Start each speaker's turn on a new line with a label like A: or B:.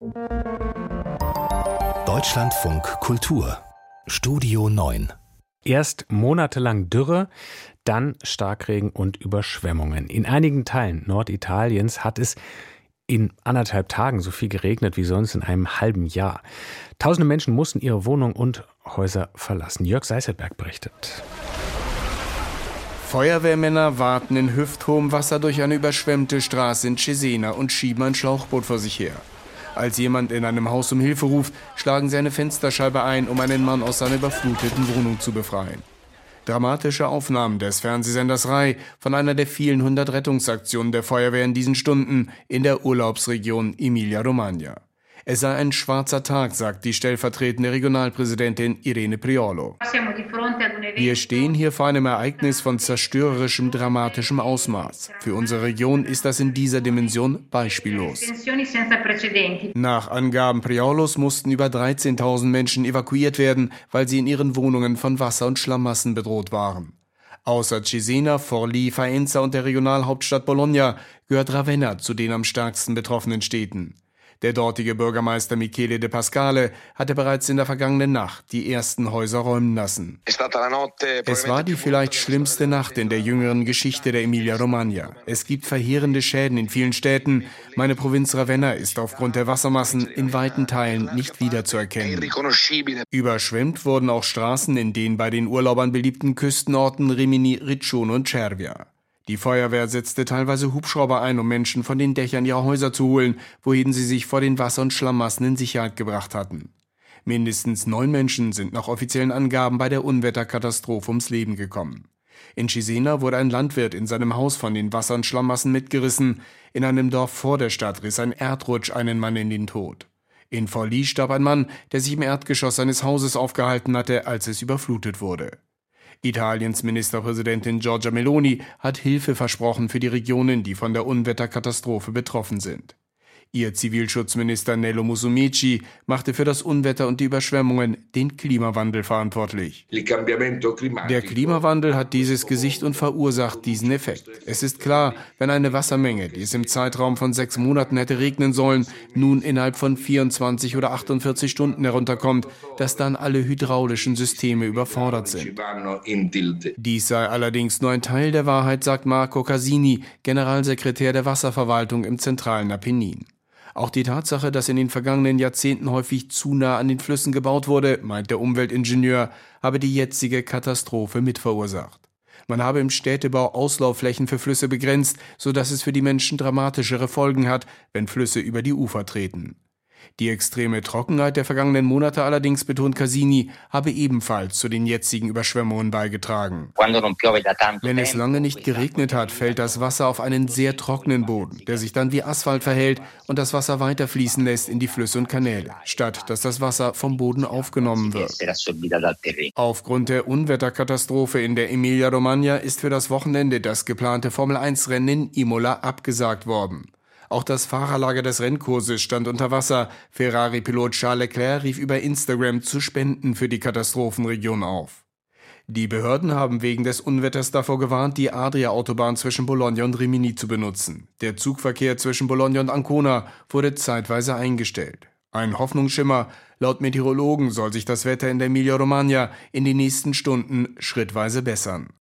A: Deutschlandfunk Kultur Studio 9.
B: Erst monatelang Dürre, dann Starkregen und Überschwemmungen. In einigen Teilen Norditaliens hat es in 1,5 Tagen so viel geregnet wie sonst in einem halben Jahr. Tausende Menschen mussten ihre Wohnung und Häuser verlassen. Jörg Seiselberg berichtet.
C: Feuerwehrmänner warten in hüfthohem Wasser durch eine überschwemmte Straße in Cesena und schieben ein Schlauchboot vor sich her. Als jemand in einem Haus um Hilfe ruft, schlagen sie eine Fensterscheibe ein, um einen Mann aus seiner überfluteten Wohnung zu befreien. Dramatische Aufnahmen des Fernsehsenders Rai von einer der vielen 100 Rettungsaktionen der Feuerwehr in diesen Stunden in der Urlaubsregion Emilia-Romagna. Es sei ein schwarzer Tag, sagt die stellvertretende Regionalpräsidentin Irene Priolo. Wir stehen hier vor einem Ereignis von zerstörerischem, dramatischem Ausmaß. Für unsere Region ist das in dieser Dimension beispiellos. Nach Angaben Priolos mussten über 13.000 Menschen evakuiert werden, weil sie in ihren Wohnungen von Wasser- und Schlammmassen bedroht waren. Außer Cesena, Forlì, Faenza und der Regionalhauptstadt Bologna gehört Ravenna zu den am stärksten betroffenen Städten. Der dortige Bürgermeister Michele De Pascale hatte bereits in der vergangenen Nacht die ersten Häuser räumen lassen. Es war die vielleicht schlimmste Nacht in der jüngeren Geschichte der Emilia-Romagna. Es gibt verheerende Schäden in vielen Städten. Meine Provinz Ravenna ist aufgrund der Wassermassen in weiten Teilen nicht wiederzuerkennen. Überschwemmt wurden auch Straßen in den bei den Urlaubern beliebten Küstenorten Rimini, Riccione und Cervia. Die Feuerwehr setzte teilweise Hubschrauber ein, um Menschen von den Dächern ihrer Häuser zu holen, wohin sie sich vor den Wasser- und Schlammmassen in Sicherheit gebracht hatten. Mindestens 9 Menschen sind nach offiziellen Angaben bei der Unwetterkatastrophe ums Leben gekommen. In Cesena wurde ein Landwirt in seinem Haus von den Wasser- und Schlammmassen mitgerissen. In einem Dorf vor der Stadt riss ein Erdrutsch einen Mann in den Tod. In Forlì starb ein Mann, der sich im Erdgeschoss seines Hauses aufgehalten hatte, als es überflutet wurde. Italiens Ministerpräsidentin Giorgia Meloni hat Hilfe versprochen für die Regionen, die von der Unwetterkatastrophe betroffen sind. Ihr Zivilschutzminister Nello Musumeci machte für das Unwetter und die Überschwemmungen den Klimawandel verantwortlich. Der Klimawandel hat dieses Gesicht und verursacht diesen Effekt. Es ist klar, wenn eine Wassermenge, die es im Zeitraum von 6 Monaten hätte regnen sollen, nun innerhalb von 24 oder 48 Stunden herunterkommt, dass dann alle hydraulischen Systeme überfordert sind. Dies sei allerdings nur ein Teil der Wahrheit, sagt Marco Casini, Generalsekretär der Wasserverwaltung im zentralen Apennin. Auch die Tatsache, dass in den vergangenen Jahrzehnten häufig zu nah an den Flüssen gebaut wurde, meint der Umweltingenieur, habe die jetzige Katastrophe mitverursacht. Man habe im Städtebau Auslaufflächen für Flüsse begrenzt, sodass es für die Menschen dramatischere Folgen hat, wenn Flüsse über die Ufer treten. Die extreme Trockenheit der vergangenen Monate allerdings, betont Casini, habe ebenfalls zu den jetzigen Überschwemmungen beigetragen. Wenn es lange nicht geregnet hat, fällt das Wasser auf einen sehr trockenen Boden, der sich dann wie Asphalt verhält und das Wasser weiterfließen lässt in die Flüsse und Kanäle, statt dass das Wasser vom Boden aufgenommen wird. Aufgrund der Unwetterkatastrophe in der Emilia-Romagna ist für das Wochenende das geplante Formel-1-Rennen in Imola abgesagt worden. Auch das Fahrerlager des Rennkurses stand unter Wasser. Ferrari-Pilot Charles Leclerc rief über Instagram zu Spenden für die Katastrophenregion auf. Die Behörden haben wegen des Unwetters davor gewarnt, die Adria-Autobahn zwischen Bologna und Rimini zu benutzen. Der Zugverkehr zwischen Bologna und Ancona wurde zeitweise eingestellt. Ein Hoffnungsschimmer: Laut Meteorologen soll sich das Wetter in der Emilia-Romagna in den nächsten Stunden schrittweise bessern.